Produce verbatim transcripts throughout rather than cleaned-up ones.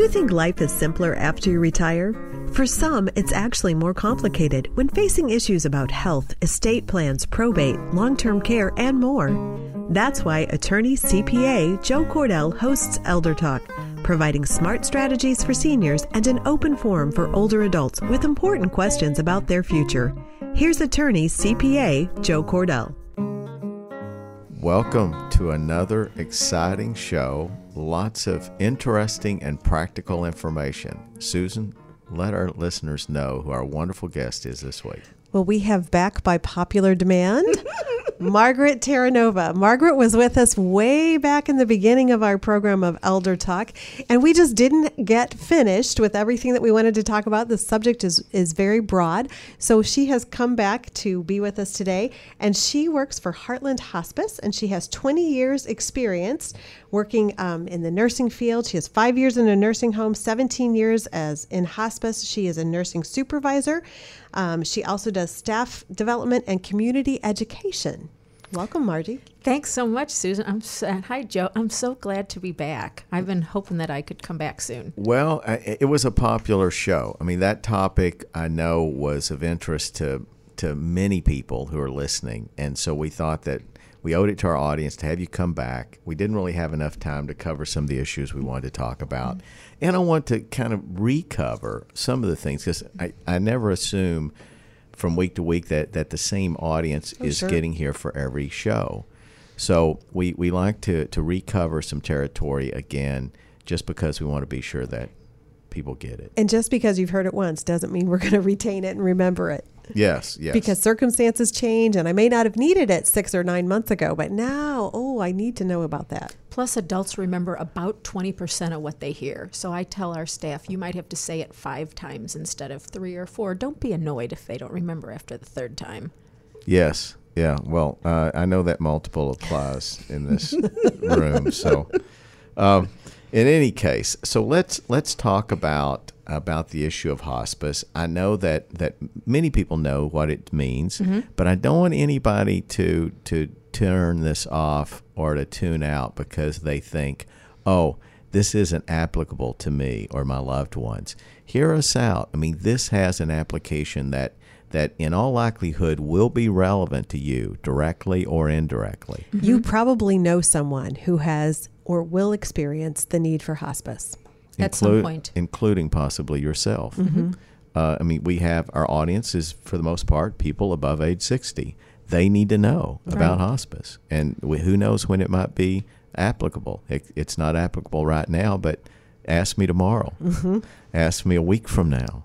you think life is simpler after you retire? For some, it's actually more complicated when facing issues about health, estate plans, probate, long-term care, and more. That's why attorney C P A Joe Cordell hosts Elder Talk, providing smart strategies for seniors and an open forum for older adults with important questions about their future. Here's attorney C P A Joe Cordell. Welcome to another exciting show. Lots of interesting and practical information. Susan, let our listeners know who our wonderful guest is this week. Well, we have back by popular demand, Margaret Terranova. Margaret was with us way back in the beginning of our program of Elder Talk, and we just didn't get finished with everything that we wanted to talk about. The subject is, is very broad, so she has come back to be with us today, and she works for Heartland Hospice, and she has twenty years experience working um, in the nursing field. She has five years in a nursing home, seventeen years as in hospice. She is a nursing supervisor. Um, she also does staff development and community education. Welcome, Margie. Thanks so much, Susan. I'm so, hi, Joe. I'm so glad to be back. I've been hoping that I could come back soon. Well, it was a popular show. I mean, that topic I know was of interest to to many people who are listening, and so we thought that we owed it to our audience to have you come back. We didn't really have enough time to cover some of the issues we wanted to talk about. Mm-hmm. And I want to kind of recover some of the things because I, I never assume from week to week that, that the same audience oh, is sure. getting here for every show. So we, we like to, to recover some territory again just because we want to be sure that people get it. And just because you've heard it once doesn't mean we're going to retain it and remember it. Yes, yes. Because circumstances change, and I may not have needed it six or nine months ago, but now, oh, I need to know about that. Plus, adults remember about twenty percent of what they hear. So I tell our staff, you might have to say it five times instead of three or four. Don't be annoyed if they don't remember after the third time. Yes, yeah. Well, uh, I know that multiple applies in this room. So, um, in any case, so let's let's talk about about the issue of hospice. I know that, that many people know what it means, mm-hmm. but I don't want anybody to to turn this off or to tune out because they think, oh, this isn't applicable to me or my loved ones. Hear us out. I mean, this has an application that that in all likelihood will be relevant to you directly or indirectly. Mm-hmm. You probably know someone who has or will experience the need for hospice. At Inclu- some point. Including possibly yourself. Mm-hmm. Uh, I mean, we have our audience is, for the most part, people above age sixty. They need to know right. about hospice. And we, who knows when it might be applicable. It, it's not applicable right now, but ask me tomorrow. Mm-hmm. Ask me a week from now.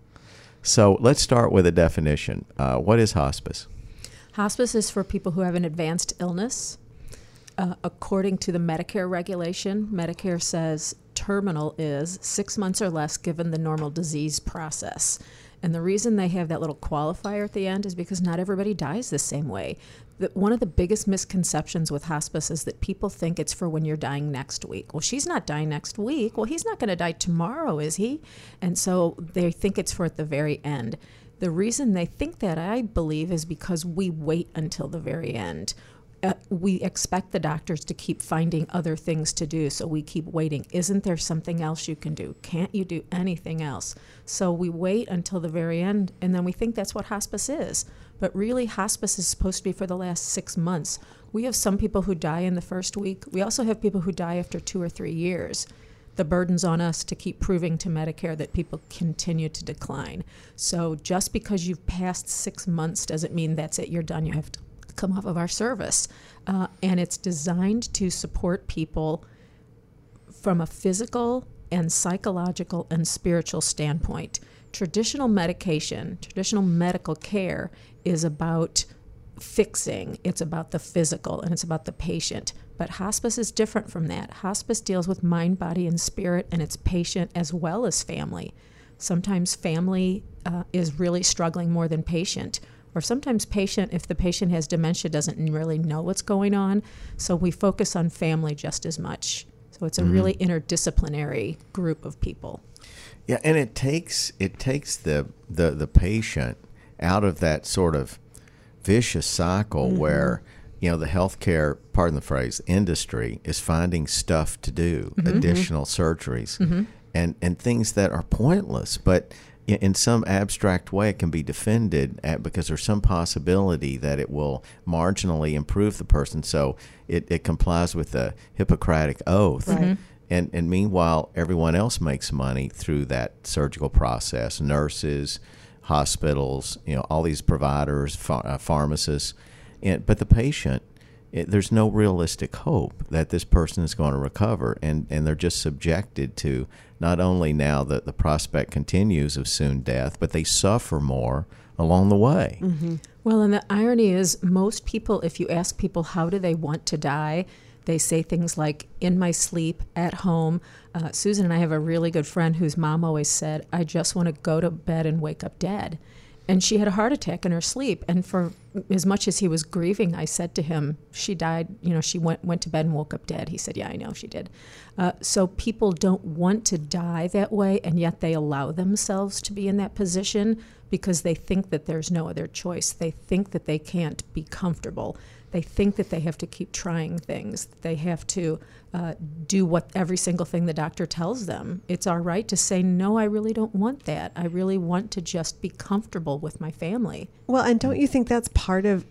So let's start with a definition. Uh, what is hospice? Hospice is for people who have an advanced illness. Uh, according to the Medicare regulation, Medicare says terminal is six months or less given the normal disease process. And the reason they have that little qualifier at the end is because not everybody dies the same way. The, one of the biggest misconceptions with hospice is that people think it's for when you're dying next week. Well, she's not dying next week. Well, he's not going to die tomorrow, is he? And so they think it's for at the very end. The reason they think that, I believe, is because we wait until the very end. Uh, we expect the doctors to keep finding other things to do, so we keep waiting. Isn't there something else you can do? Can't you do anything else? So we wait until the very end, and then we think that's what hospice is. But really, hospice is supposed to be for the last six months. We have some people who die in the first week. We also have people who die after two or three years. The burden's on us to keep proving to Medicare that people continue to decline. So just because you've passed six months doesn't mean that's it, you're done, you have to come off of our service. Uh, and it's designed to support people from a physical and psychological and spiritual standpoint. Traditional medication, traditional medical care is about fixing. It's about the physical and it's about the patient. But hospice is different from that. Hospice deals with mind, body, and spirit, and it's patient as well as family. Sometimes family uh, is really struggling more than patient. Or sometimes patient, if the patient has dementia, doesn't really know what's going on. So we focus on family just as much. So it's a mm-hmm. really interdisciplinary group of people. Yeah, and it takes it takes the the, the patient out of that sort of vicious cycle mm-hmm. where, you know, the healthcare, pardon the phrase, industry is finding stuff to do, mm-hmm. additional surgeries. Mm-hmm. and, and things that are pointless, but in, in some abstract way it can be defended at, because there's some possibility that it will marginally improve the person, so it, it complies with the Hippocratic Oath. Right. Mm-hmm. And, and meanwhile, everyone else makes money through that surgical process. Nurses, hospitals, you know, all these providers, ph- uh, pharmacists. And, but the patient, it, there's no realistic hope that this person is going to recover. And, and they're just subjected to not only now that the prospect continues of soon death, but they suffer more along the way. Mm-hmm. Well, and the irony is most people, if you ask people how do they want to die, they say things like, in my sleep, at home. Uh, Susan and I have a really good friend whose mom always said, I just want to go to bed and wake up dead. And she had a heart attack in her sleep. And for as much as he was grieving, I said to him, she died, you know, she went, went to bed and woke up dead. He said, yeah, I know she did. Uh, so people don't want to die that way, and yet they allow themselves to be in that position because they think that there's no other choice. They think that they can't be comfortable. They think that they have to keep trying things. They have to uh, do what every single thing the doctor tells them. It's our right to say, no, I really don't want that. I really want to just be comfortable with my family. Well, and don't you think that's part of,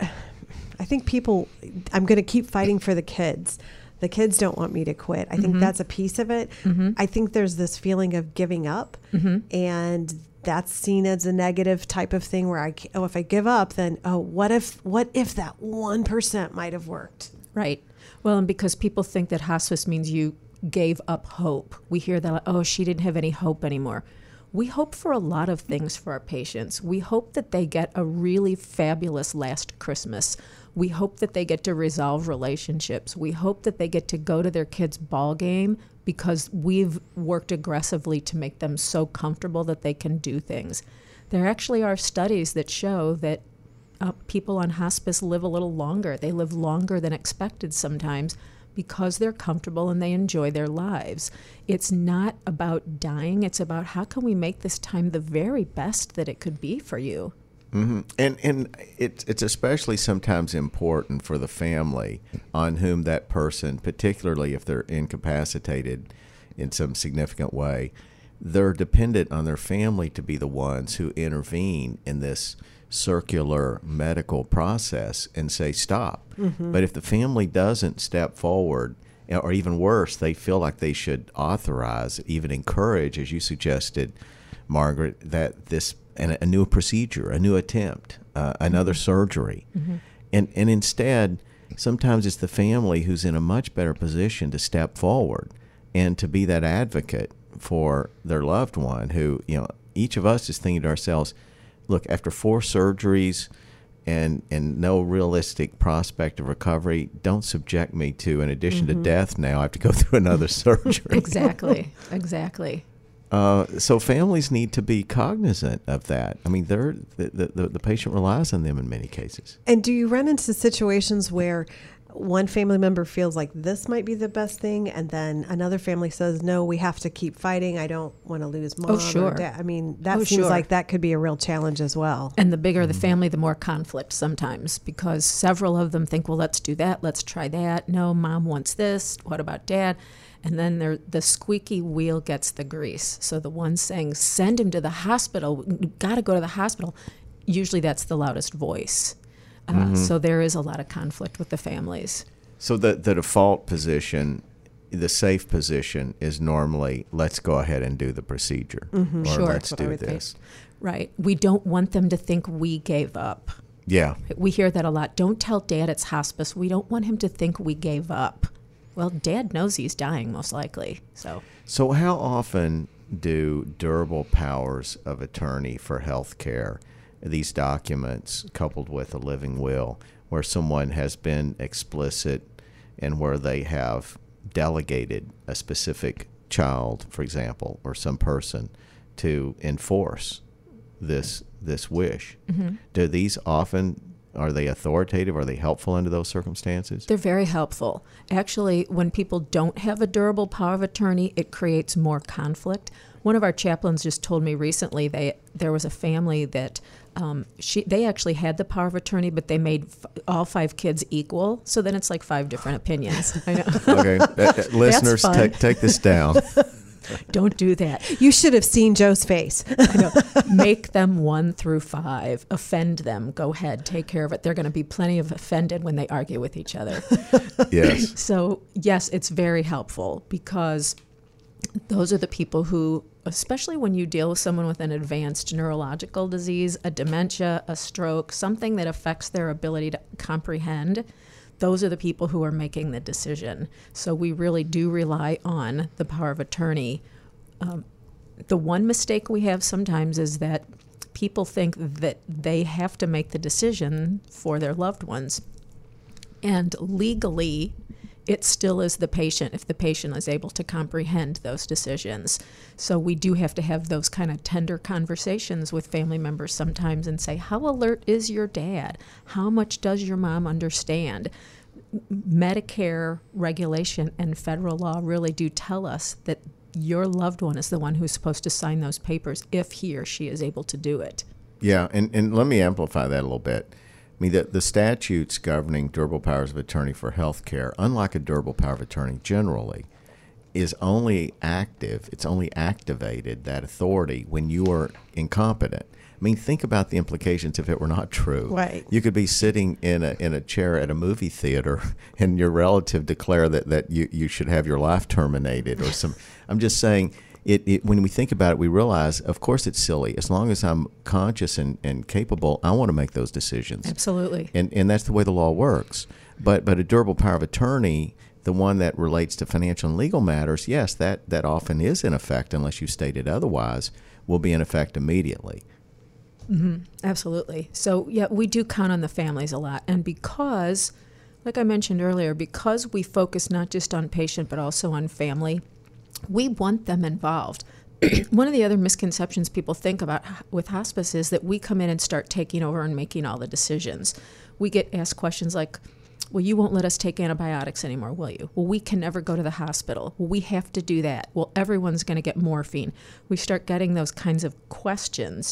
I think people, I'm going to keep fighting for the kids. The kids don't want me to quit. I think Mm-hmm. that's a piece of it. Mm-hmm. I think there's this feeling of giving up, Mm-hmm. and that's seen as a negative type of thing where I, ca- oh, if I give up, then, oh, what if, what if that one percent might have worked? Right. Well, and because people think that hospice means you gave up hope. We hear that, oh, she didn't have any hope anymore. We hope for a lot of things for our patients. We hope that they get a really fabulous last Christmas. We hope that they get to resolve relationships. We hope that they get to go to their kids' ball game because we've worked aggressively to make them so comfortable that they can do things. There actually are studies that show that uh, people on hospice live a little longer. They live longer than expected sometimes because they're comfortable and they enjoy their lives. It's not about dying. It's about how can we make this time the very best that it could be for you. Mm-hmm. And and it's it's especially sometimes important for the family on whom that person, particularly if they're incapacitated in some significant way, they're dependent on their family to be the ones who intervene in this circular medical process and say stop. Mm-hmm. But if the family doesn't step forward, or even worse, they feel like they should authorize, even encourage, as you suggested, Margaret, that this and a new procedure, a new attempt, uh, another surgery. Mm-hmm. And and instead, sometimes it's the family who's in a much better position to step forward and to be that advocate for their loved one who, you know, each of us is thinking to ourselves, look, after four surgeries and and no realistic prospect of recovery, don't subject me to, in addition mm-hmm. to death now, I have to go through another surgery. Exactly, exactly. Uh, so families need to be cognizant of that. I mean, they're, the, the, the patient relies on them in many cases. And do you run into situations where one family member feels like this might be the best thing, and then another family says, no, we have to keep fighting. I don't want to lose mom oh, sure. or dad. I mean, that oh, seems sure. like that could be a real challenge as well. And the bigger the family, the more conflict sometimes, because several of them think, well, let's do that. Let's try that. No, mom wants this. What about dad? And then there, the squeaky wheel gets the grease. So the one saying, send him to the hospital, got to go to the hospital, usually that's the loudest voice. Uh, mm-hmm. So there is a lot of conflict with the families. So the, the default position, the safe position, is normally, let's go ahead and do the procedure. Mm-hmm. Or sure. let's do this. Think. Right. We don't want them to think we gave up. Yeah. We hear that a lot. Don't tell Dad it's hospice. We don't want him to think we gave up. Well, Dad knows he's dying, most likely. So, so how often do durable powers of attorney for health care, these documents coupled with a living will, where someone has been explicit and where they have delegated a specific child, for example, or some person to enforce this this wish, mm-hmm. do these often, are they authoritative? Are they helpful under those circumstances? They're very helpful. Actually, when people don't have a durable power of attorney, it creates more conflict. One of our chaplains just told me recently they there was a family that um, she they actually had the power of attorney, but they made f- all five kids equal. So then it's like five different opinions. I know. Okay, uh, listeners, take take this down. Don't do that. You should have seen Joe's face. I know. Make them one through five. Offend them. Go ahead. Take care of it. They're going to be plenty of offended when they argue with each other. Yes. So, yes, it's very helpful because those are the people who, especially when you deal with someone with an advanced neurological disease, a dementia, a stroke, something that affects their ability to comprehend, those are the people who are making the decision. So we really do rely on the power of attorney. Um, the one mistake we have sometimes is that people think that they have to make the decision for their loved ones. And legally, it still is the patient if the patient is able to comprehend those decisions. So we do have to have those kind of tender conversations with family members sometimes and say, how alert is your dad? How much does your mom understand? Medicare regulation and federal law really do tell us that your loved one is the one who's supposed to sign those papers if he or she is able to do it. Yeah, and, and let me amplify that a little bit. I mean, the, the statutes governing durable powers of attorney for health care, unlike a durable power of attorney generally, is only active, it's only activated, that authority, when you are incompetent. I mean, think about the implications if it were not true. Right. You could be sitting in a in a chair at a movie theater and your relative declare that, that you, you should have your life terminated or some. I'm just saying, it, it when we think about it, we realize, of course, it's silly. As long as I'm conscious and, and capable, I want to make those decisions. Absolutely. And and that's the way the law works. But but a durable power of attorney, the one that relates to financial and legal matters, yes, that, that often is in effect, unless you stated otherwise, will be in effect immediately. Mm-hmm. Absolutely. So, yeah, we do count on the families a lot. And because, like I mentioned earlier, because we focus not just on patient but also on family, we want them involved. One of the other misconceptions people think about with hospice is that we come in and start taking over and making all the decisions. We get asked questions like, well, you won't let us take antibiotics anymore, will you? Well, we can never go to the hospital. Well, we have to do that. Well, everyone's going to get morphine. We start getting those kinds of questions.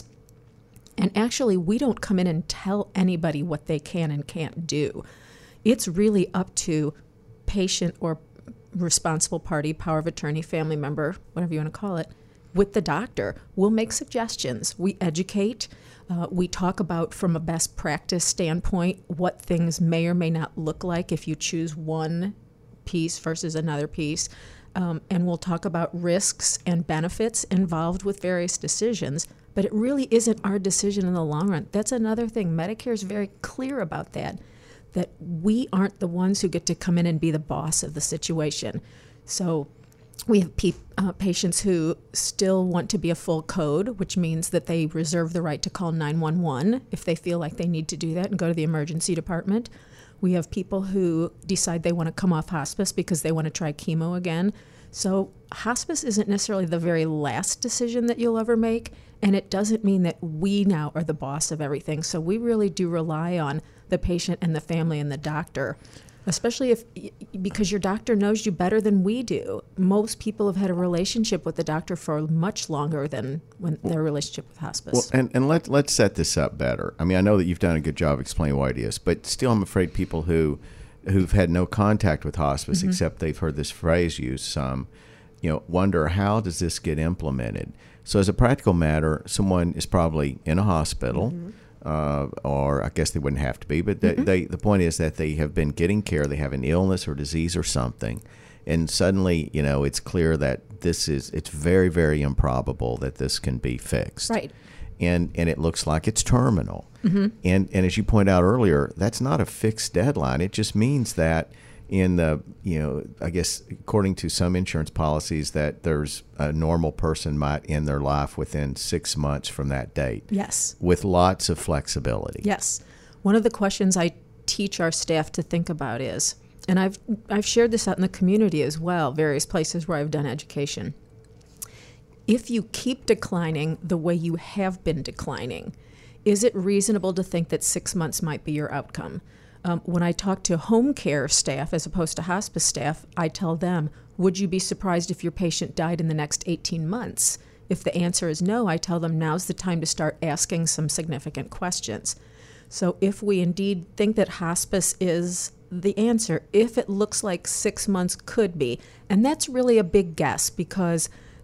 And actually, we don't come in and tell anybody what they can and can't do. It's really up to patient or responsible party, power of attorney, family member, whatever you want to call it, with the doctor. We'll make suggestions. We educate. Uh, we talk about, from a best practice standpoint, what things may or may not look like if you choose one piece versus another piece. Um, and we'll talk about risks and benefits involved with various decisions. But it really isn't our decision in the long run. That's another thing. Medicare is very clear about that, that we aren't the ones who get to come in and be the boss of the situation. So we have pe- uh, patients who still want to be a full code, which means that they reserve the right to call nine one one if they feel like they need to do that and go to the emergency department. We have people who decide they want to come off hospice because they want to try chemo again. So hospice isn't necessarily the very last decision that you'll ever make, and it doesn't mean that we now are the boss of everything. So we really do rely on the patient and the family and the doctor, especially if because your doctor knows you better than we do. Most people have had a relationship with the doctor for much longer than when their relationship with hospice. Well, and, and let, let's set this up better. I mean, I know that you've done a good job explaining why it is, but still I'm afraid people who, who've had no contact with hospice, mm-hmm. except they've heard this phrase used some, you know, wonder, how does this get implemented? So as a practical matter, someone is probably in a hospital, mm-hmm. uh, or I guess they wouldn't have to be, but they, mm-hmm. they, the point is that they have been getting care, they have an illness or disease or something, and suddenly, you know, it's clear that this is, it's very, very improbable that this can be fixed. Right. And and it looks like it's terminal. Mm-hmm. And and as you point out earlier, that's not a fixed deadline. It just means that in the, you know, I guess according to some insurance policies, that there's a normal person might end their life within six months from that date. Yes. With lots of flexibility. Yes. One of the questions I teach our staff to think about is, and I've I've shared this out in the community as well, various places where I've done education. If you keep declining the way you have been declining, is it reasonable to think that six months might be your outcome? Um, when I talk to home care staff as opposed to hospice staff, I tell them, would you be surprised if your patient died in the next eighteen months? If the answer is no, I tell them now's the time to start asking some significant questions. So if we indeed think that hospice is the answer, if it looks like six months could be, and that's really a big guess because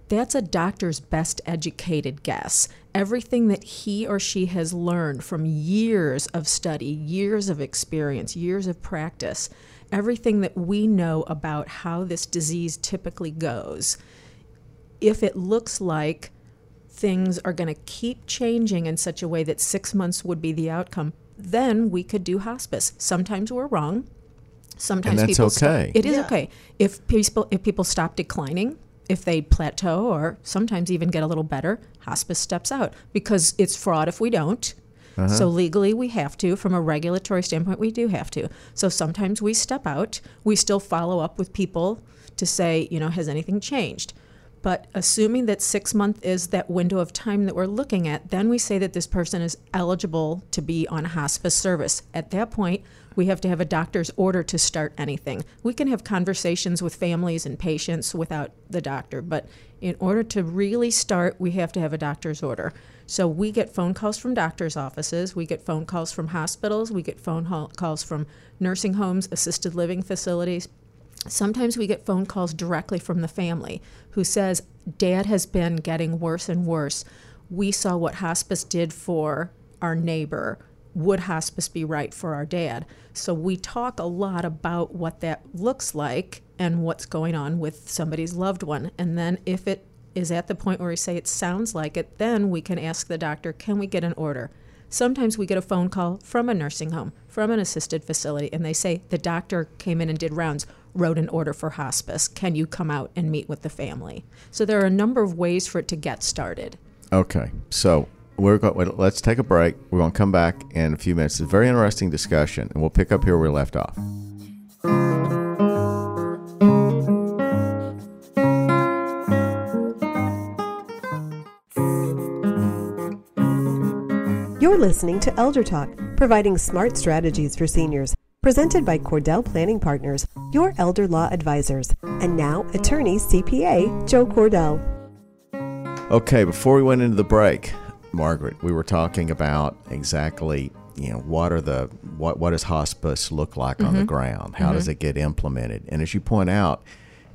That's a doctor's best educated guess. Everything that he or she has learned from years of study, years of experience, years of practice, everything that we know about how this disease typically goes, if it looks like things are going to keep changing in such a way that six months would be the outcome, then we could do hospice. Sometimes we're wrong. Sometimes and that's people okay. Stop. It is Yeah. okay. If people if people stop declining, if they plateau or sometimes even get a little better, hospice steps out because it's fraud if we don't. Uh-huh. So legally we have to. From a regulatory standpoint, we do have to. So sometimes we step out. We still follow up with people to say, you know, has anything changed? But assuming that six months is that window of time that we're looking at, then we say that this person is eligible to be on hospice service. At that point, we have to have a doctor's order to start anything. We can have conversations with families and patients without the doctor, but in order to really start, we have to have a doctor's order. So we get phone calls from doctors' offices, we get phone calls from hospitals, we get phone ho- calls from nursing homes, assisted living facilities. Sometimes we get phone calls directly from the family who says, Dad has been getting worse and worse. We saw what hospice did for our neighbor. Would hospice be right for our dad? So we talk a lot about what that looks like and what's going on with somebody's loved one. And then if it is at the point where we say it sounds like it, then we can ask the doctor, can we get an order? Sometimes we get a phone call from a nursing home, from an assisted facility, and they say, the doctor came in and did rounds, wrote an order for hospice. Can you come out and meet with the family? So there are a number of ways for it to get started. Okay, so we're going. Let's take a break. We're going to come back in a few minutes. It's a very interesting discussion, and we'll pick up here where we left off. You're listening to Elder Talk, providing smart strategies for seniors. Presented by Cordell Planning Partners, your elder law advisors. And now, attorney C P A Joe Cordell. Okay, before we went into the break, Margaret, we were talking about exactly, you know, what are the what what does hospice look like mm-hmm. on the ground? How mm-hmm. does it get implemented? And as you point out,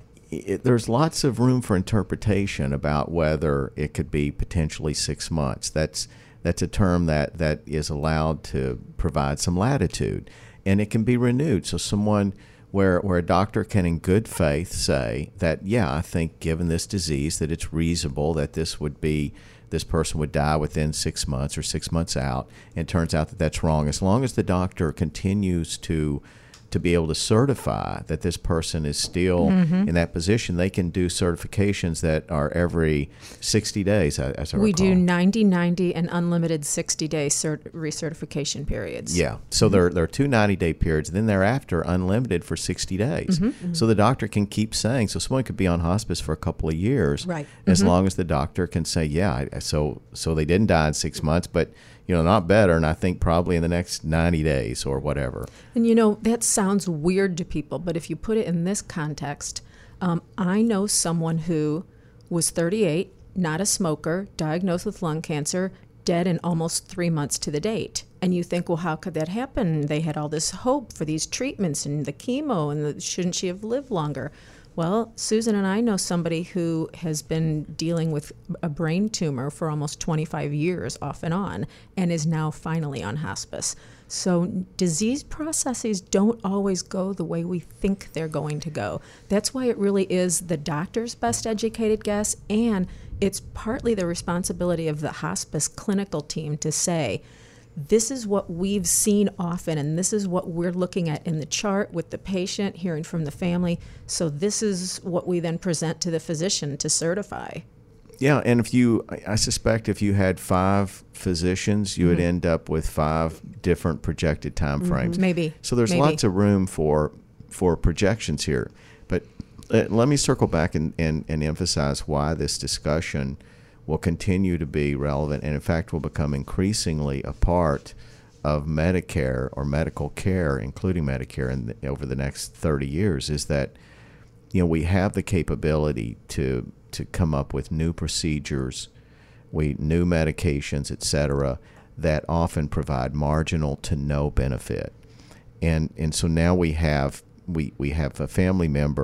it, there's lots of room for interpretation about whether it could be potentially six months. That's that's a term that, that is allowed to provide some latitude, and it can be renewed. So someone where where a doctor can in good faith say that, yeah, I think given this disease that it's reasonable that this would be this person would die within six months or six months out, and it turns out that that's wrong. As long as the doctor continues to to be able to certify that this person is still mm-hmm. in that position, they can do certifications that are every sixty days, as I we recall. do ninety, ninety, and unlimited sixty-day cert- recertification periods. Yeah. So mm-hmm. there, there are two ninety-day periods, and then thereafter unlimited for sixty days. Mm-hmm. Mm-hmm. So the doctor can keep saying, so someone could be on hospice for a couple of years, right. as mm-hmm. long as the doctor can say, yeah, I, so so they didn't die in six months, but you know, not better, and I think probably in the next ninety days or whatever. And, you know, that sounds weird to people, but if you put it in this context, um, I know someone who was thirty-eight, not a smoker, diagnosed with lung cancer, dead in almost three months to the date. And you think, well, how could that happen? They had all this hope for these treatments and the chemo, and the, shouldn't she have lived longer? Well, Susan and I know somebody who has been dealing with a brain tumor for almost twenty-five years off and on and is now finally on hospice. So disease processes don't always go the way we think they're going to go. That's why it really is the doctor's best educated guess, and it's partly the responsibility of the hospice clinical team to say, this is what we've seen often, and this is what we're looking at in the chart with the patient, hearing from the family. So this is what we then present to the physician to certify. Yeah, and if you, I suspect if you had five physicians, you mm-hmm. would end up with five different projected time frames. Mm-hmm. Maybe. So there's Maybe. lots of room for for projections here. But uh, let me circle back and, and, and emphasize why this discussion will continue to be relevant, and in fact will become increasingly a part of Medicare or medical care, including Medicare, in the, over the next thirty years, is that, you know, we have the capability to to come up with new procedures, we new medications, et cetera, that often provide marginal to no benefit, and and so now we have we we have a family member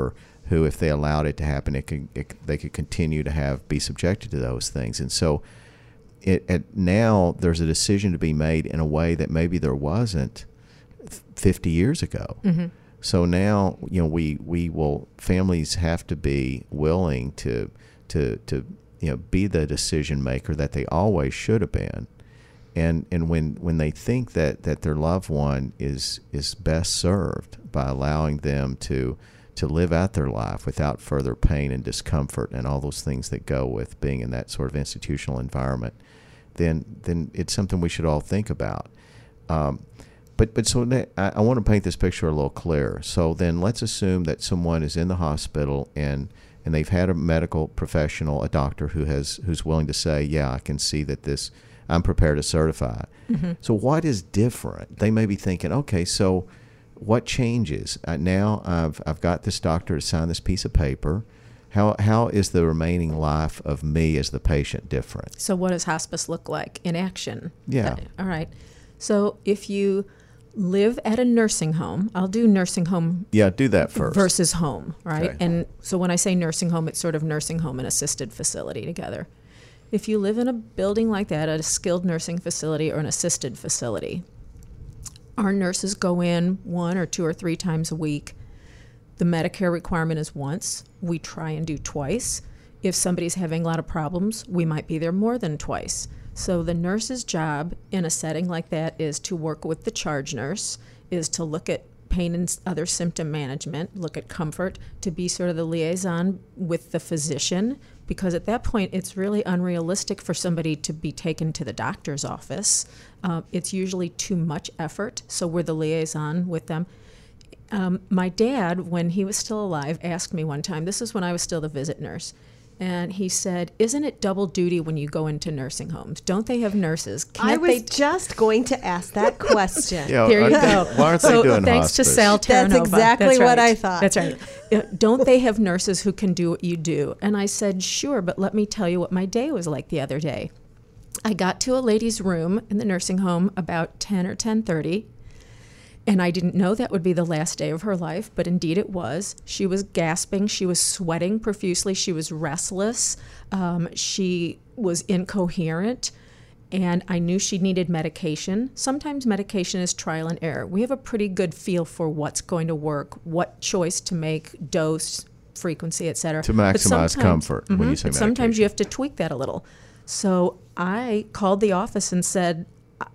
who, if they allowed it to happen, it could it, they could continue to have be subjected to those things. And so, it, it now there's a decision to be made in a way that maybe there wasn't fifty years ago. Mm-hmm. So now, you know, we we will families have to be willing to to to you know be the decision maker that they always should have been. And and when, when they think that, that their loved one is is best served by allowing them to to live out their life without further pain and discomfort and all those things that go with being in that sort of institutional environment, then then it's something we should all think about. Um, but but so I, I want to paint this picture a little clearer. So then let's assume that someone is in the hospital and and they've had a medical professional, a doctor who has who's willing to say, yeah, I can see that this. I'm prepared to certify. Mm-hmm. So what is different? They may be thinking, okay, so what changes? Uh, now I've I've got this doctor to sign this piece of paper. How how is the remaining life of me as the patient different? So what does hospice look like in action? Yeah. Uh, all right. So if you live at a nursing home, I'll do nursing home Yeah, do that first. versus home, right? Okay. And so when I say nursing home, it's sort of nursing home and assisted facility together. If you live in a building like that, at a skilled nursing facility or an assisted facility, our nurses go in one or two or three times a week. The Medicare requirement is once. We try and do twice. If somebody's having a lot of problems, we might be there more than twice. So the nurse's job in a setting like that is to work with the charge nurse, is to look at pain and other symptom management, look at comfort, to be sort of the liaison with the physician, because at that point it's really unrealistic for somebody to be taken to the doctor's office. Uh, it's usually too much effort, so we're the liaison with them. Um, my dad, when he was still alive, asked me one time, this is when I was still the visit nurse, and he said, isn't it double duty when you go into nursing homes? Don't they have nurses? Can't I was they just going to ask that question. Yeah, There you are- go. Why aren't they so doing thanks hospice? to Sal That's Terranova. exactly That's what right. I thought. That's right. Uh, Don't they have nurses who can do what you do? And I said, sure, but let me tell you what my day was like the other day. I got to a lady's room in the nursing home about ten or ten thirty, and I didn't know that would be the last day of her life, but indeed it was. She was gasping. She was sweating profusely. She was restless. Um, she was incoherent. And I knew she needed medication. Sometimes medication is trial and error. We have a pretty good feel for what's going to work, what choice to make, dose, frequency, et cetera. To But maximize sometimes- comfort when you Mhm. say But sometimes medication. you have to tweak that a little. So I called the office and said,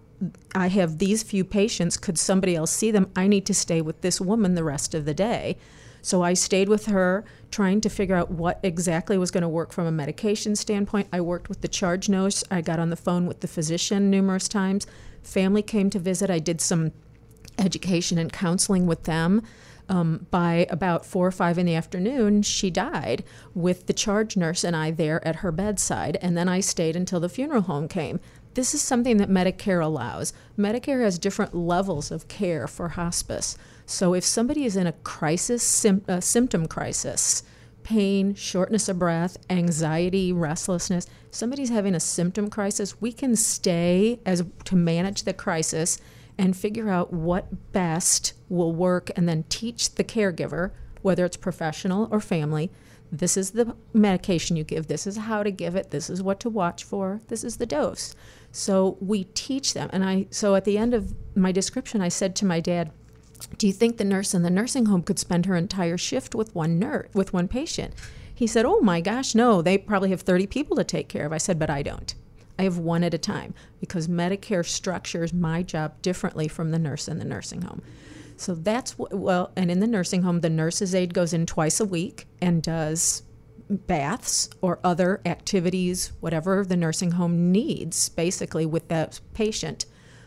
I have these few patients. Could somebody else see them? I need to stay with this woman the rest of the day. So I stayed with her, trying to figure out what exactly was going to work from a medication standpoint. I worked with the charge nurse. I got on the phone with the physician numerous times. Family came to visit. I did some education and counseling with them. Um, by about four or five in the afternoon, she died with the charge nurse and I there at her bedside. And then I stayed until the funeral home came. This is something that Medicare allows. Medicare has different levels of care for hospice. So if somebody is in a crisis, sim- uh, symptom crisis, pain, shortness of breath, anxiety, restlessness, somebody's having a symptom crisis, we can stay as to manage the crisis and figure out what best will work and then teach the caregiver, whether it's professional or family, this is the medication you give, this is how to give it, this is what to watch for, this is the dose. So we teach them. And I so at the end of my description, I said to my dad, do you think the nurse in the nursing home could spend her entire shift with one nurse, with one patient? He said, oh my gosh, no, they probably have thirty people to take care of. I said, but I don't. I have one at a time because Medicare structures my job differently from the nurse in the nursing home. So that's what, well, and in the nursing home, the nurse's aide goes in twice a week and does baths or other activities, whatever the nursing home needs, basically, with that patient.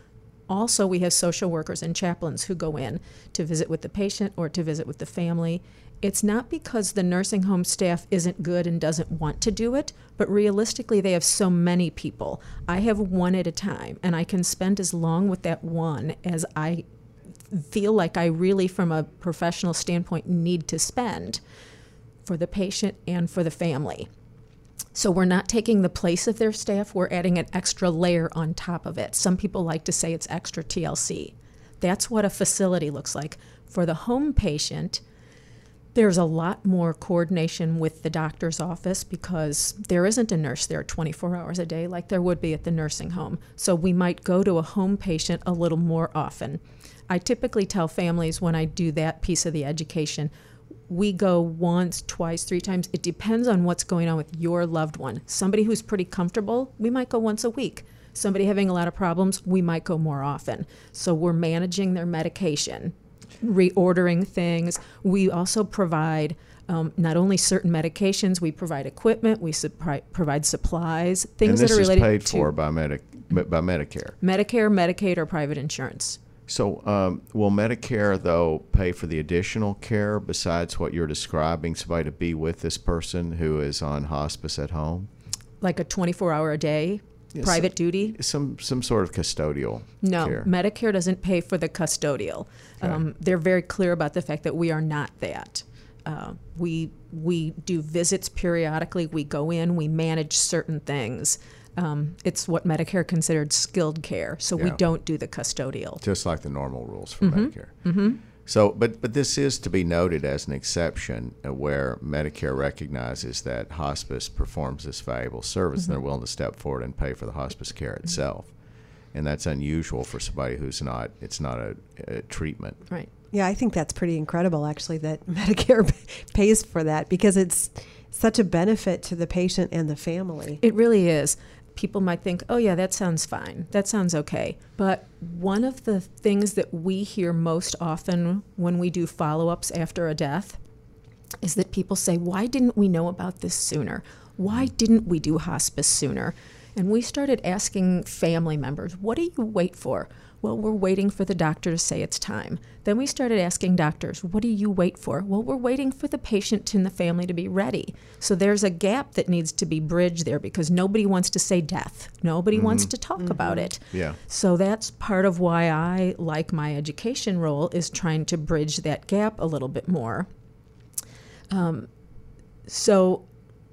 Also, we have social workers and chaplains who go in to visit with the patient or to visit with the family. It's not because the nursing home staff isn't good and doesn't want to do it, but realistically, they have so many people. I have one at a time, and I can spend as long with that one as I feel like I really, from a professional standpoint, need to spend for the patient and for the family. So we're not taking the place of their staff, we're adding an extra layer on top of it. Some people like to say it's extra T L C. That's what a facility looks like. For the home patient, There's a lot more coordination with the doctor's office because there isn't a nurse there twenty-four hours a day like there would be at the nursing home. So we might go to a home patient a little more often. I typically tell families when I do that piece of the education, we go once, twice, three times. It depends on what's going on with your loved one. Somebody who's pretty comfortable, we might go once a week. Somebody having a lot of problems, we might go more often. So we're managing their medication, reordering things. We also provide um, not only certain medications, we provide equipment, we suppri- provide supplies, things and this that are related is paid to for by, Medi- by Medicare. Medicare, Medicaid, or private insurance. So um, will Medicare, though, pay for the additional care besides what you're describing, somebody to be with this person who is on hospice at home? Like a twenty-four hour a day? Yes, Private duty? Some some sort of custodial No, care. Medicare doesn't pay for the custodial. Okay. Um, they're very clear about the fact that we are not that. Uh, we we do visits periodically. We go in. We manage certain things. Um, it's what Medicare considered skilled care, so we Yeah. don't do the custodial. Just like the normal rules for Mm-hmm. Medicare. Mm-hmm. So, but but this is to be noted as an exception uh, where Medicare recognizes that hospice performs this valuable service, Mm-hmm. and they're willing to step forward and pay for the hospice care itself, and that's unusual for somebody who's not. It's not a, a treatment. Right. Yeah, I think that's pretty incredible, actually, that Medicare pays for that because it's such a benefit to the patient and the family. It really is. People might think, oh, yeah, that sounds fine. That sounds okay. But one of the things that we hear most often when we do follow-ups after a death is that people say, why didn't we know about this sooner? Why didn't we do hospice sooner? And we started asking family members, what do you wait for? Well, we're waiting for the doctor to say it's time. Then we started asking doctors, what do you wait for? Well, we're waiting for the patient and the family to be ready. So there's a gap that needs to be bridged there because nobody wants to say death. Nobody Mm-hmm. wants to talk mm-hmm. about it. Yeah. So that's part of why I like my education role is trying to bridge that gap a little bit more. Um, so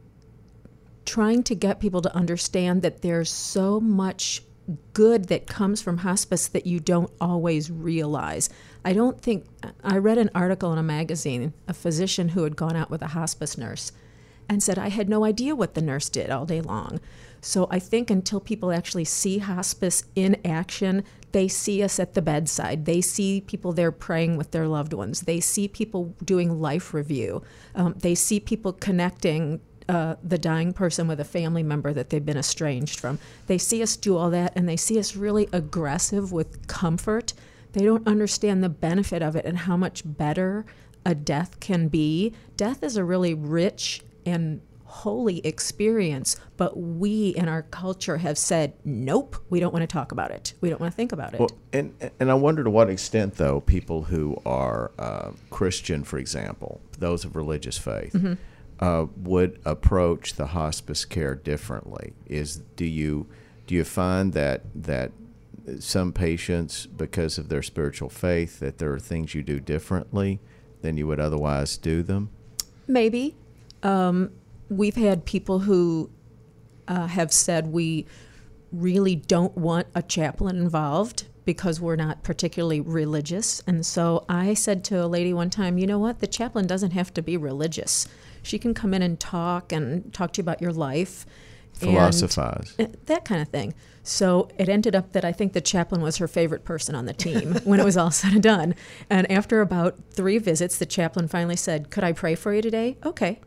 trying to get people to understand that there's so much good that comes from hospice that you don't always realize. I don't think, I read an article in a magazine, a physician who had gone out with a hospice nurse and said, I had no idea what the nurse did all day long. So I think until people actually see hospice in action, they see us at the bedside. They see people there praying with their loved ones. They see people doing life review. Um, they see people connecting Uh, the dying person with a family member that they've been estranged from. They see us do all that, and they see us really aggressive with comfort. They don't understand the benefit of it and how much better a death can be. Death is a really rich and holy experience, but we in our culture have said, nope, we don't want to talk about it. We don't want to think about it. Well, and and I wonder to what extent, though, people who are uh, Christian, for example, those of religious faith, mm-hmm. Uh, would approach the hospice care differently. Is do you do you find that that some patients, because of their spiritual faith, that there are things you do differently than you would otherwise do them? Maybe. Um, we've had people who uh, have said we really don't want a chaplain involved because we're not particularly religious. And so I said to a lady one time, you know what, the chaplain doesn't have to be religious. She can come in and talk and talk to you about your life. Philosophize. And that kind of thing. So it ended up that I think the chaplain was her favorite person on the team when it was all said and done. And after about three visits, the chaplain finally said, could I pray for you today? Okay.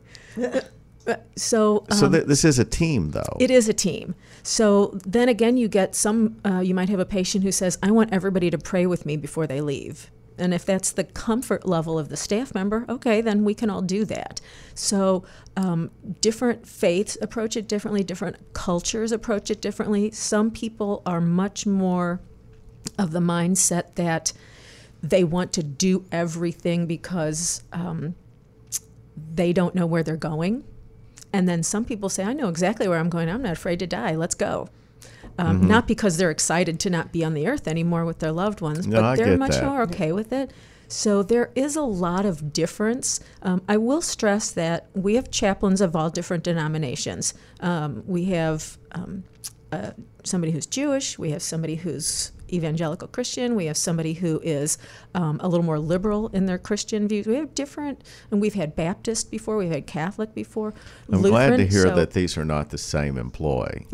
So, um, so th- this is a team, though. It is a team. So then again, you get some, uh, you might have a patient who says, I want everybody to pray with me before they leave. And if that's the comfort level of the staff member, okay, then we can all do that. So um, different faiths approach it differently, different cultures approach it differently. Some people are much more of the mindset that they want to do everything because um, they don't know where they're going. And then some people say, I know exactly where I'm going. I'm not afraid to die. Let's go. Um, mm-hmm. Not because they're excited to not be on the earth anymore with their loved ones, no, but I they're get much that. more okay with it. So there is a lot of difference. Um, I will stress that we have chaplains of all different denominations. Um, we have um, uh, somebody who's Jewish. We have somebody who's evangelical Christian. We have somebody who is um, a little more liberal in their Christian views. We have different, and we've had Baptist before, we've had Catholic before. I'm Lutheran, glad to hear so that these are not the same employee.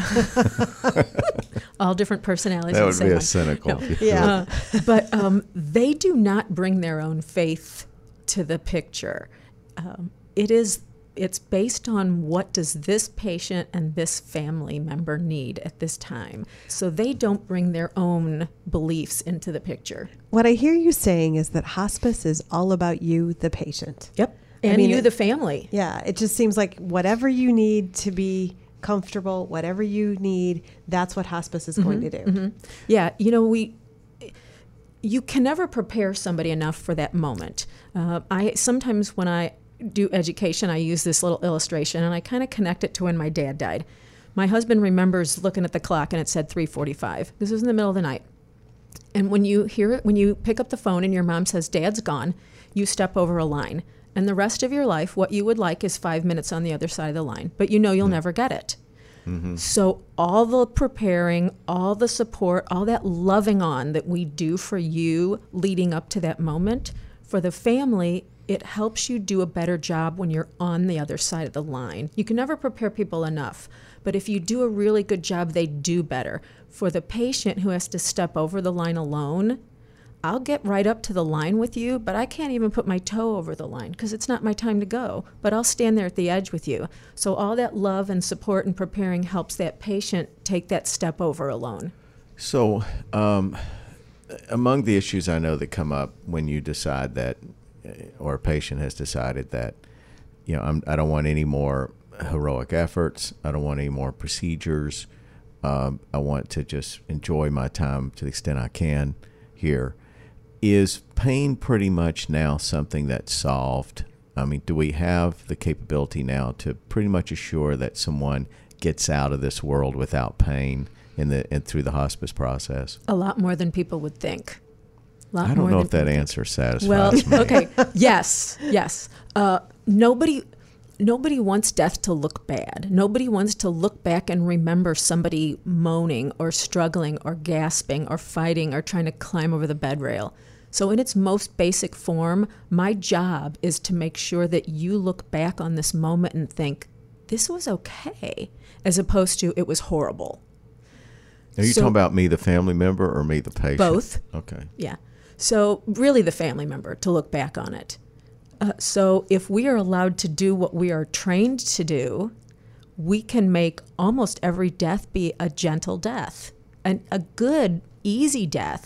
all different personalities. That in would the same be a one. cynical. No. Yeah. Uh, but um, they do not bring their own faith to the picture. Um, it is it's based on what does this patient and this family member need at this time. So they don't bring their own beliefs into the picture. What I hear you saying is that hospice is all about you, the patient. Yep. I And mean, you, it- the family. Yeah, it just seems like whatever you need to be comfortable, whatever you need, that's what hospice is going to do. Mm-hmm. Yeah, you know, we you can never prepare somebody enough for that moment. Uh, I sometimes when I do education, I use this little illustration, and I kind of connect it to when my dad died. My husband remembers looking at the clock, and it said three forty-five. This was in the middle of the night. And when you hear it, when you pick up the phone and your mom says, "Dad's gone," you step over a line. And the rest of your life, what you would like is five minutes on the other side of the line, but you know you'll never get it. Mm-hmm. So all the preparing, all the support, all that loving on that we do for you leading up to that moment, for the family, it helps you do a better job when you're on the other side of the line. You can never prepare people enough, but if you do a really good job, they do better. For the patient who has to step over the line alone, I'll get right up to the line with you, but I can't even put my toe over the line because it's not my time to go. But I'll stand there at the edge with you. So all that love and support and preparing helps that patient take that step over alone. So, um, among the issues I know that come up when you decide that, or a patient has decided that, you know, I'm, I don't want any more heroic efforts. I don't want any more procedures. Um, I want to just enjoy my time to the extent I can here. Is pain pretty much now something that's solved? I mean, do we have the capability now to pretty much assure that someone gets out of this world without pain in the and through the hospice process? A lot more than people would think. A lot I don't more know than if that people think. answer satisfies Well, me. okay, yes, yes. Uh, nobody, nobody wants death to look bad. Nobody wants to look back and remember somebody moaning or struggling or gasping or fighting or trying to climb over the bed rail. So in its most basic form, my job is to make sure that you look back on this moment and think, this was okay, as opposed to it was horrible. Are you So- talking about me, the family member, or me, the patient? Both. Okay. Yeah. So really the family member to look back on it. Uh, so if we are allowed to do what we are trained to do, we can make almost every death be a gentle death, and a good, easy death.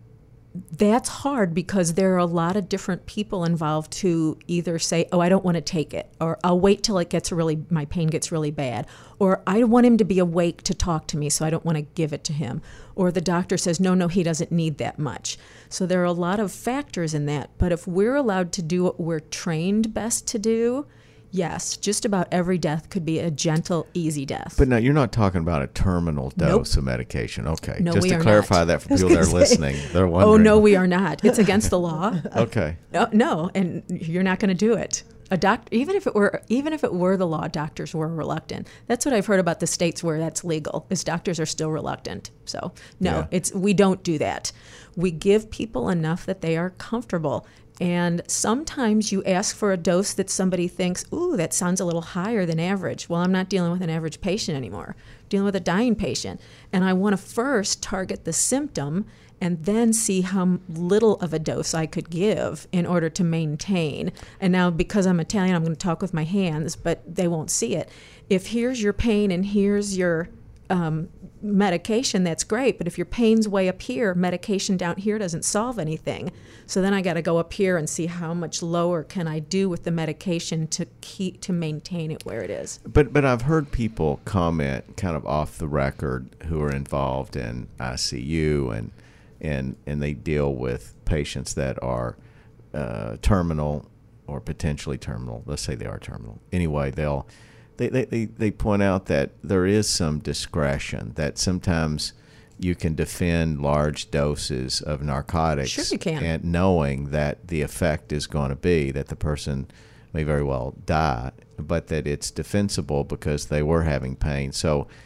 That's hard because there are a lot of different people involved who either say, oh, I don't want to take it, or I'll wait till it gets really, my pain gets really bad, or I want him to be awake to talk to me, so I don't want to give it to him. Or the doctor says, no, no, he doesn't need that much. So there are a lot of factors in that. But if we're allowed to do what we're trained best to do, yes, just about every death could be a gentle, easy death. But now you're not talking about a terminal dose Nope. of medication. Okay. No, Just we to are clarify not. that for people that are say. listening. They're wondering. Oh, no, we are not. It's against the law. Okay. No, no, and you're not going to do it. A doc, even if it were, even if it were the law, doctors were reluctant. That's what I've heard about the states where that's legal. Is doctors are still reluctant. So no, Yeah. it's we don't do that. We give people enough that they are comfortable. And sometimes you ask for a dose that somebody thinks, ooh, that sounds a little higher than average. Well, I'm not dealing with an average patient anymore. I'm dealing with a dying patient. And I want to first target the symptom and then see how little of a dose I could give in order to maintain. And now, because I'm Italian, I'm going to talk with my hands, but they won't see it. If here's your pain and here's your um, medication, that's great. But if your pain's way up here, medication down here doesn't solve anything. So then I got to go up here and see how much lower can I do with the medication to keep to maintain it where it is. But but I've heard people comment kind of off the record who are involved in I C U and and and they deal with patients that are uh, terminal or potentially terminal. Let's say they are terminal. Anyway, they'll they, they, they, they point out that there is some discretion, that sometimes you can defend large doses of narcotics. Sure you can. And knowing that the effect is going to be that the person may very well die, but that it's defensible because they were having pain. So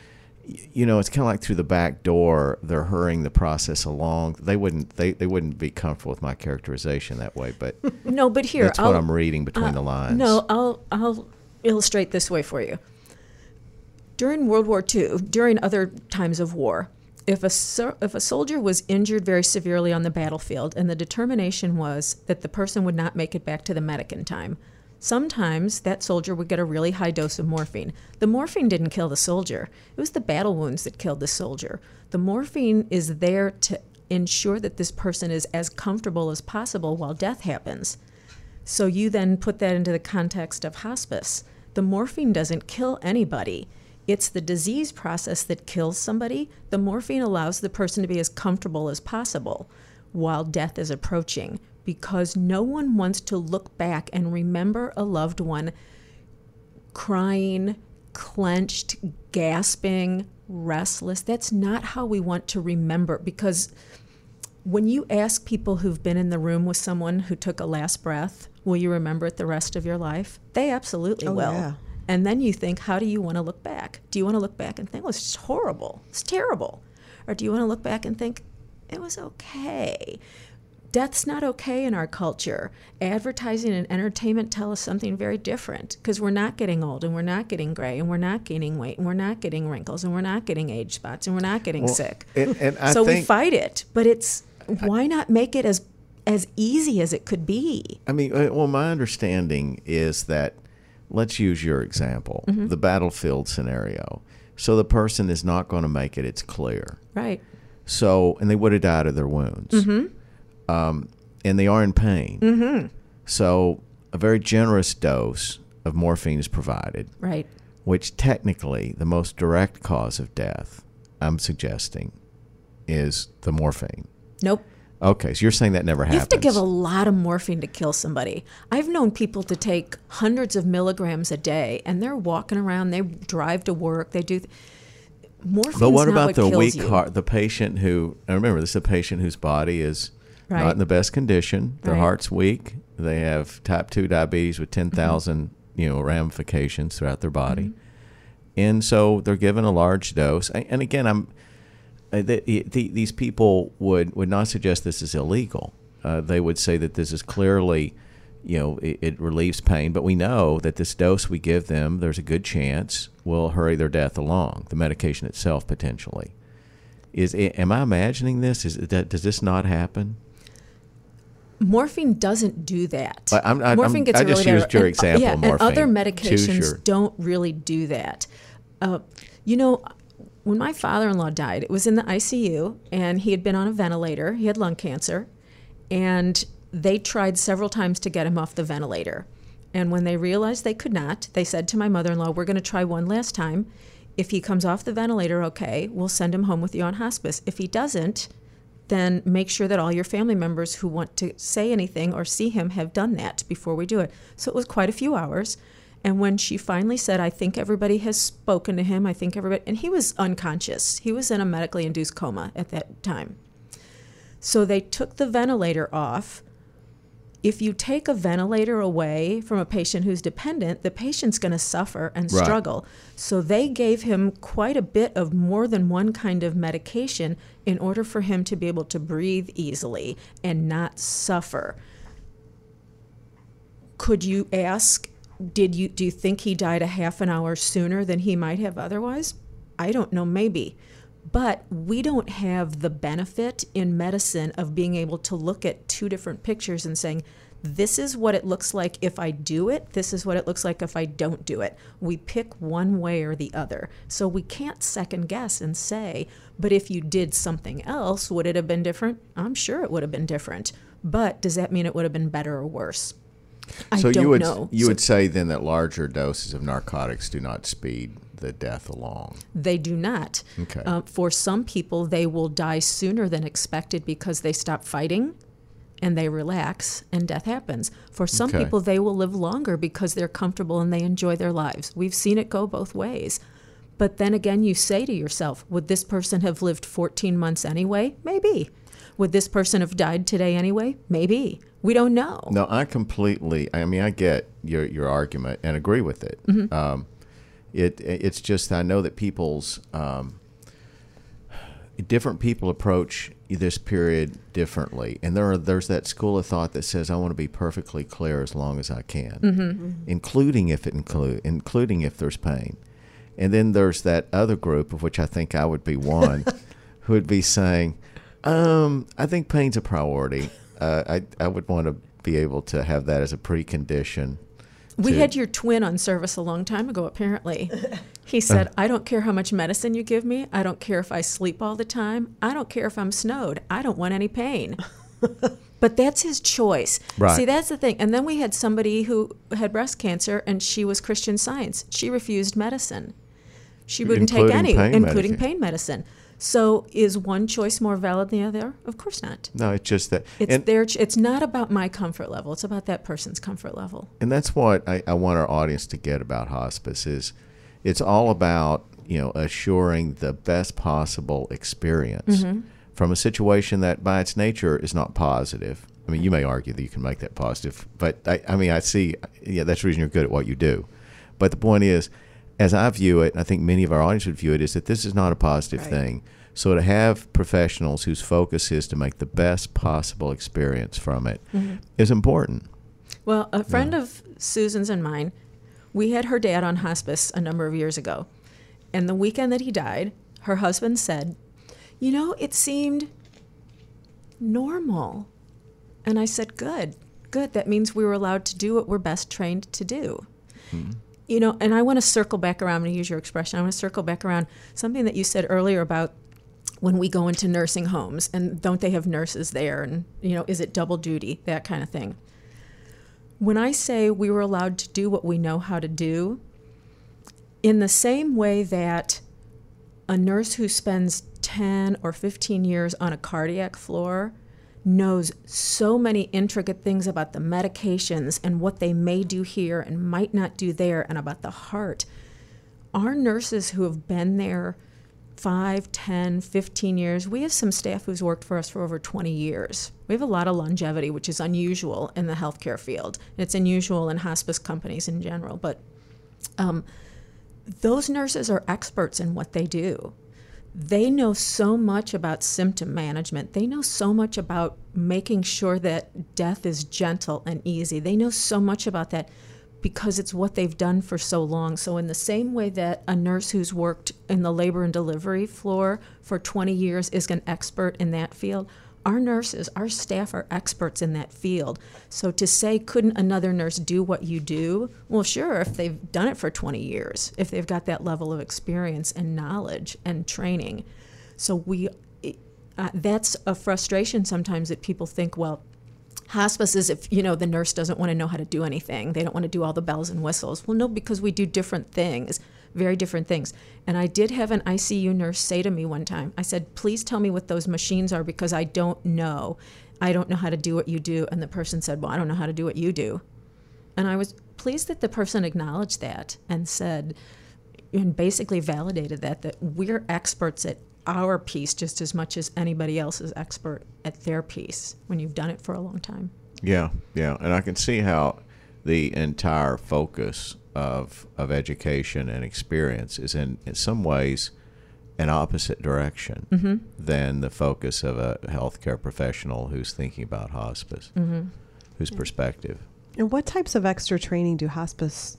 you know, it's kind of like through the back door, they're hurrying the process along. They wouldn't they, they wouldn't be comfortable with my characterization that way, but no, but here that's I'll, what I'm reading between uh, the lines. No, I'll I'll illustrate this way for you. During World War Two, during other times of war, if a so- if a soldier was injured very severely on the battlefield and the determination was that the person would not make it back to the medic in time, sometimes that soldier would get a really high dose of morphine. The morphine didn't kill the soldier. It was the battle wounds that killed the soldier. The morphine is there to ensure that this person is as comfortable as possible while death happens. So you then put that into the context of hospice. The morphine doesn't kill anybody. It's the disease process that kills somebody. The morphine allows the person to be as comfortable as possible while death is approaching, because no one wants to look back and remember a loved one crying, clenched, gasping, restless. That's not how we want to remember, because when you ask people who've been in the room with someone who took a last breath, will you remember it the rest of your life? They absolutely Oh, will. yeah. And then you think, how do you want to look back? Do you want to look back and think, well, it's just horrible, it's terrible? Or do you want to look back and think, it was okay? Death's not okay in our culture. Advertising and entertainment tell us something very different, because we're not getting old, and we're not getting gray, and we're not gaining weight, and we're not getting wrinkles, and we're not getting age spots, and we're not getting Well, sick. and- and I so we think- fight it, but it's why not make it as as easy as it could be? I mean, uh, well, my understanding is that, let's use your example, Mm-hmm. the battlefield scenario. So the person is not going to make it, it's clear. Right. So, and they would have died of their wounds. Mm-hmm. Um, and they are in pain. Mm-hmm. So a very generous dose of morphine is provided, Right. which technically the most direct cause of death, I'm suggesting, is the morphine. Nope. Okay, so you're saying that never You happens. have to give a lot of morphine to kill somebody. I've known people to take hundreds of milligrams a day, and they're walking around. They drive to work. They do. Th- Morphine's But what not about what the kills weak you. heart, the patient who, and remember, this is a patient whose body is Right. not in the best condition. Their Right. heart's weak. They have type two diabetes with ten thousand, Mm-hmm. you know, ramifications throughout their body. Mm-hmm. And so they're given a large dose. And and again, I'm uh, the, the, these people would, would not suggest this is illegal. Uh, they would say that this is clearly, you know, it, it relieves pain. But we know that this dose we give them, there's a good chance will hurry their death along, the medication itself potentially. Is Am I imagining this? Is that, does this not happen? Morphine doesn't do that. But I'm- I- morphine I'm- gets I a just really used bad- your and, uh, example yeah, of and other morphine. Too medications sure. don't really do that. Uh, you know, when my father-in-law died, it was in the I C U, and he had been on a ventilator. He had lung cancer, and they tried several times to get him off the ventilator. And when they realized they could not, they said to my mother-in-law, we're going to try one last time. If he comes off the ventilator, okay, we'll send him home with you on hospice. If he doesn't, then make sure that all your family members who want to say anything or see him have done that before we do it. So it was quite a few hours. And when she finally said, I think everybody has spoken to him, I think everybody, and he was unconscious. He was in a medically induced coma at that time. So they took the ventilator off. If you take a ventilator away from a patient who's dependent, the patient's going to suffer and Right. struggle. So they gave him quite a bit of more than one kind of medication in order for him to be able to breathe easily and not suffer. Could you ask, did you do you think he died a half an hour sooner than he might have otherwise? I don't know, maybe. But we don't have the benefit in medicine of being able to look at two different pictures and saying, this is what it looks like if I do it, this is what it looks like if I don't do it. We pick one way or the other. So we can't second guess and say, but if you did something else, would it have been different? I'm sure it would have been different. But does that mean it would have been better or worse? I so don't you would know. you So would say then that larger doses of narcotics do not speed the death along. they do not. Okay. Uh, for some people, they will die sooner than expected because they stop fighting and they relax and death happens. For some Okay. people, they will live longer because they're comfortable and they enjoy their lives. We've seen it go both ways. But then again, you say to yourself, would this person have lived fourteen months anyway? Maybe. Would this person have died today anyway? Maybe. We don't know. No, I completely. I mean, I get your your argument and agree with it. Mm-hmm. Um, It it's just I know that people's um, different people approach this period differently, and there are there's that school of thought that says I want to be perfectly clear as long as I can, mm-hmm. Mm-hmm. including if it include including if there's pain, and then there's that other group of which I think I would be one, who would be saying, um, I think pain's a priority. Uh, I I would want to be able to have that as a precondition. We to, had your twin on service a long time ago, apparently. He said, I don't care how much medicine you give me. I don't care if I sleep all the time. I don't care if I'm snowed. I don't want any pain. But that's his choice. Right. See, that's the thing. And then we had somebody who had breast cancer, and she was Christian Science. She refused medicine. She wouldn't including take any, pain including medication. pain medicine. So is one choice more valid than the other? Of course not. No, it's just that. It's and, their. It's not about my comfort level. It's about that person's comfort level. And that's what I, I want our audience to get about hospice is it's all about, you know, assuring the best possible experience mm-hmm. from a situation that by its nature is not positive. I mean, you may argue that you can make that positive, but I, I mean, I see, yeah, that's the reason you're good at what you do. But the point is, as I view it, and I think many of our audience would view it, is that this is not a positive right. thing. So to have professionals whose focus is to make the best possible experience from it mm-hmm. is important. Well, a friend yeah. of Susan's and mine, we had her dad on hospice a number of years ago. And the weekend that he died, her husband said, you know, it seemed normal. And I said, good, good. That means we were allowed to do what we're best trained to do. Mm-hmm. You know, and I want to circle back around, I'm going to use your expression, I want to circle back around something that you said earlier about when we go into nursing homes and don't they have nurses there and, you know, is it double duty, that kind of thing. When I say we were allowed to do what we know how to do, in the same way that a nurse who spends ten or fifteen years on a cardiac floor knows so many intricate things about the medications and what they may do here and might not do there and about the heart. Our nurses who have been there five, ten, fifteen years, we have some staff who's worked for us for over twenty years. We have a lot of longevity, which is unusual in the healthcare field. It's unusual in hospice companies in general, but um, those nurses are experts in what they do. They know so much about symptom management. They know so much about making sure that death is gentle and easy. They know so much about that because it's what they've done for so long. So in the same way that a nurse who's worked in the labor and delivery floor for twenty years is an expert in that field, our nurses, our staff are experts in that field. So to say, couldn't another nurse do what you do? Well, sure, if they've done it for twenty years, if they've got that level of experience and knowledge and training. So we, uh, that's a frustration sometimes that people think, well, hospice is if, you know, the nurse doesn't want to know how to do anything. They don't want to do all the bells and whistles. Well, no, because we do different things. Very different things. And I did have an I C U nurse say to me one time, I said, please tell me what those machines are because I don't know. I don't know how to do what you do. And the person said, well, I don't know how to do what you do. And I was pleased that the person acknowledged that and said, and basically validated that, that we're experts at our piece just as much as anybody else is expert at their piece when you've done it for a long time. Yeah, yeah. And I can see how the entire focus of of education and experience is in, in some ways an opposite direction mm-hmm. than the focus of a healthcare professional who's thinking about hospice, mm-hmm. whose yeah. perspective. And what types of extra training do hospice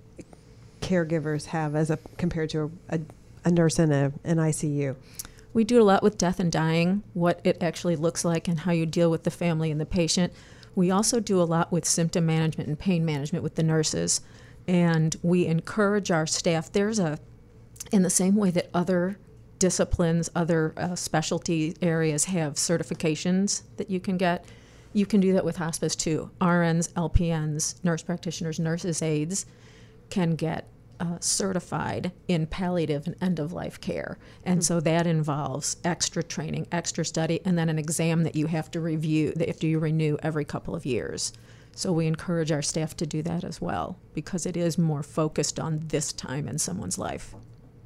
caregivers have as a compared to a, a, a nurse in a, an I C U? We do a lot with death and dying, what it actually looks like and how you deal with the family and the patient. We also do a lot with symptom management and pain management with the nurses. And we encourage our staff. There's a, in the same way that other disciplines, other uh, specialty areas have certifications that you can get, you can do that with hospice too. R Ns, L P Ns, nurse practitioners, nurses' aides can get uh, certified in palliative and end-of-life care. And mm-hmm. so that involves extra training, extra study, and then an exam that you have to review, that you renew every couple of years. So we encourage our staff to do that as well because it is more focused on this time in someone's life.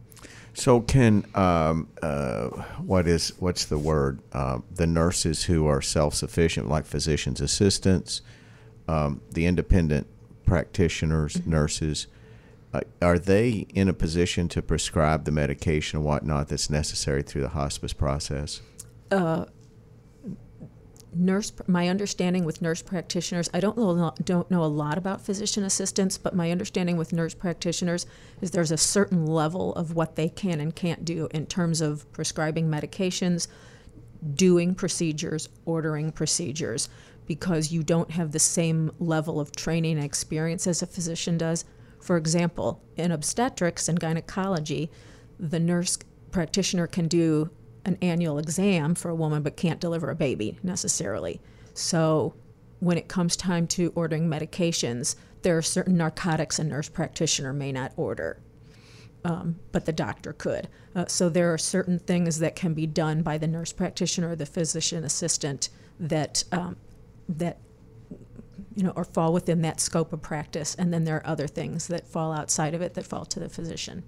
So can um, uh, what is what's the word? Uh, the nurses who are self-sufficient, like physicians' assistants, um, the independent practitioners, mm-hmm. nurses, uh, are they in a position to prescribe the medication and whatnot that's necessary through the hospice process? Uh, nurse, my understanding with nurse practitioners, I don't know, don't know a lot about physician assistants, but my understanding with nurse practitioners is there's a certain level of what they can and can't do in terms of prescribing medications, doing procedures, ordering procedures, because you don't have the same level of training and experience as a physician does. For example, in obstetrics and gynecology, the nurse practitioner can do an annual exam for a woman but can't deliver a baby necessarily. So when it comes time to ordering medications, there are certain narcotics a nurse practitioner may not order, um, but the doctor could. Uh, so there are certain things that can be done by the nurse practitioner or the physician assistant that um, that you know, or fall within that scope of practice, and then there are other things that fall outside of it that fall to the physician.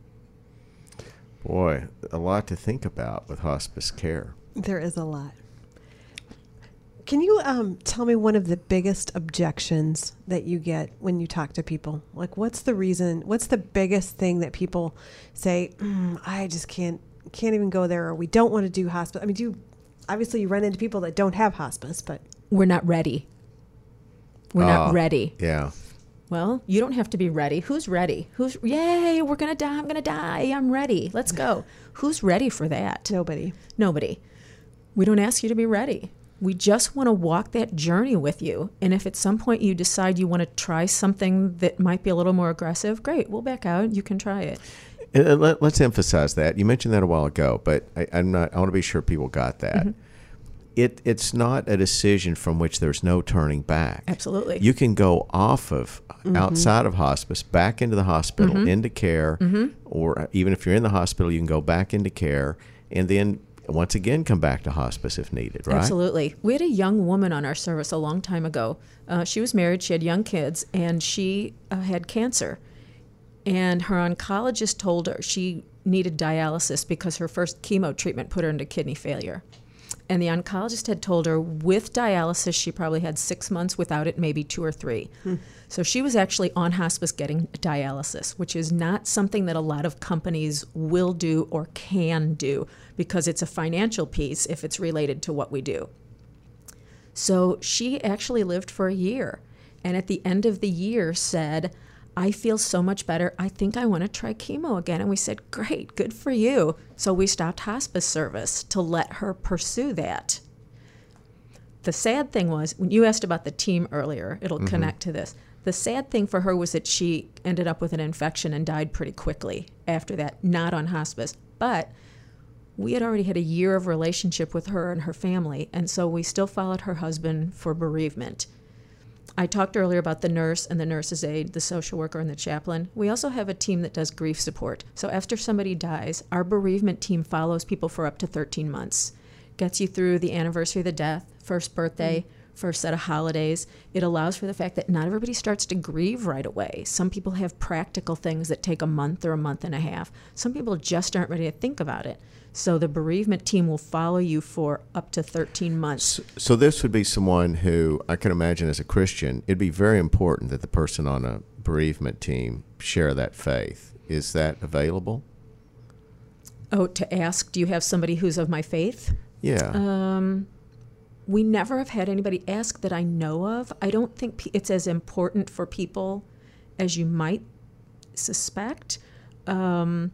Boy, a lot to think about with hospice care. There is a lot. Can you um, tell me one of the biggest objections that you get when you talk to people? Like, what's the reason, what's the biggest thing that people say, mm, I just can't, can't even go there, or we don't want to do hospice? I mean, do you, obviously you run into people that don't have hospice, but. We're not ready. We're uh, not ready. Yeah. Well, you don't have to be ready. Who's ready? Who's, yay, we're going to die. I'm going to die. I'm ready. Let's go. Who's ready for that? Nobody. Nobody. We don't ask you to be ready. We just want to walk that journey with you. And if at some point you decide you want to try something that might be a little more aggressive, great, we'll back out. You can try it. And let, let's emphasize that. You mentioned that a while ago, but I, I'm not, I want to be sure people got that. Mm-hmm. It, it's not a decision from which there's no turning back. Absolutely. You can go off of, mm-hmm. outside of hospice, back into the hospital, mm-hmm. into care, mm-hmm. or even if you're in the hospital, you can go back into care, and then once again come back to hospice if needed, right? Absolutely. We had a young woman on our service a long time ago. Uh, she was married, she had young kids, and she uh, had cancer. And her oncologist told her she needed dialysis because her first chemo treatment put her into kidney failure. And the oncologist had told her with dialysis, she probably had six months, without it, maybe two or three. Hmm. So she was actually on hospice getting dialysis, which is not something that a lot of companies will do or can do because it's a financial piece if it's related to what we do. So she actually lived for a year. And at the end of the year said, I feel so much better. I think I want to try chemo again. And we said, great, good for you. So we stopped hospice service to let her pursue that. The sad thing was, when you asked about the team earlier, it'll mm-hmm. connect to this. The sad thing for her was that she ended up with an infection and died pretty quickly after that, not on hospice. But we had already had a year of relationship with her and her family, and so we still followed her husband for bereavement. I talked earlier about the nurse and the nurse's aide, the social worker, and the chaplain. We also have a team that does grief support. So after somebody dies, our bereavement team follows people for up to thirteen months. Gets you through the anniversary of the death, first birthday, mm-hmm. first set of holidays. It allows for the fact that not everybody starts to grieve right away. Some people have practical things that take a month or a month and a half. Some people just aren't ready to think about it. So the bereavement team will follow you for up to thirteen months. So, so this would be someone who, I can imagine as a Christian, it'd be very important that the person on a bereavement team share that faith. Is that available? Oh, to ask, do you have somebody who's of my faith? Yeah. Um, we never have had anybody ask that I know of. I don't think p- it's as important for people as you might suspect. Um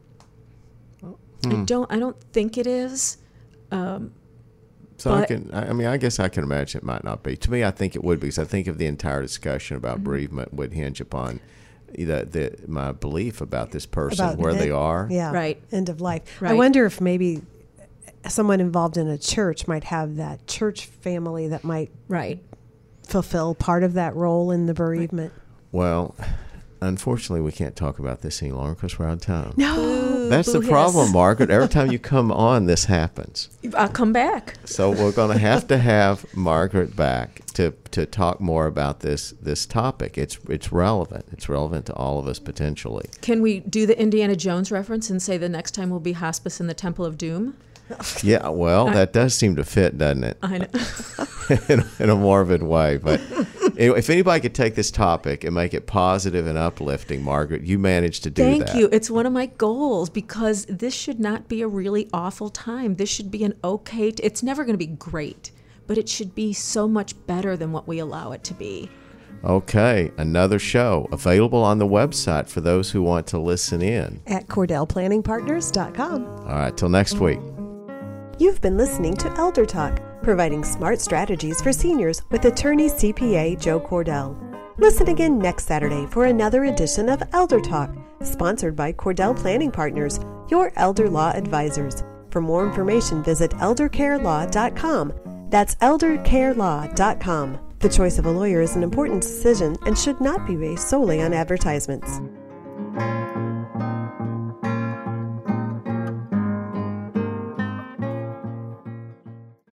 I don't. I don't think it is. Um, so I can. I mean, I guess I can imagine it might not be. To me, I think it would be, because I think of the entire discussion about mm-hmm. bereavement would hinge upon the, the my belief about this person, about where end, they are. Yeah. Right. End of life. Right. I wonder if maybe someone involved in a church might have that church family that might right fulfill part of that role in the bereavement. Well, unfortunately, we can't talk about this any longer because we're out of time. No. That's the problem, Margaret. Every time you come on, this happens. I'll come back. So we're going to have to have Margaret back to, to talk more about this this topic. It's it's relevant. It's relevant to all of us potentially. Can we do the Indiana Jones reference and say the next time will be hospice in the Temple of Doom? Yeah, well, I, that does seem to fit, doesn't it? I know. in, in a morbid way, but Anyway, if anybody could take this topic and make it positive and uplifting, Margaret, you managed to do Thank that. Thank you. It's one of my goals because this should not be a really awful time. This should be an okay, t- it's never going to be great, but it should be so much better than what we allow it to be. Okay, another show available on the website for those who want to listen in. At Cordell Planning Partners dot com. All right, till next week. You've been listening to Elder Talk, providing smart strategies for seniors with attorney C P A Joe Cordell. Listen again next Saturday for another edition of Elder Talk, sponsored by Cordell Planning Partners, your elder law advisors. For more information, visit elder care law dot com. That's elder care law dot com. The choice of a lawyer is an important decision and should not be based solely on advertisements.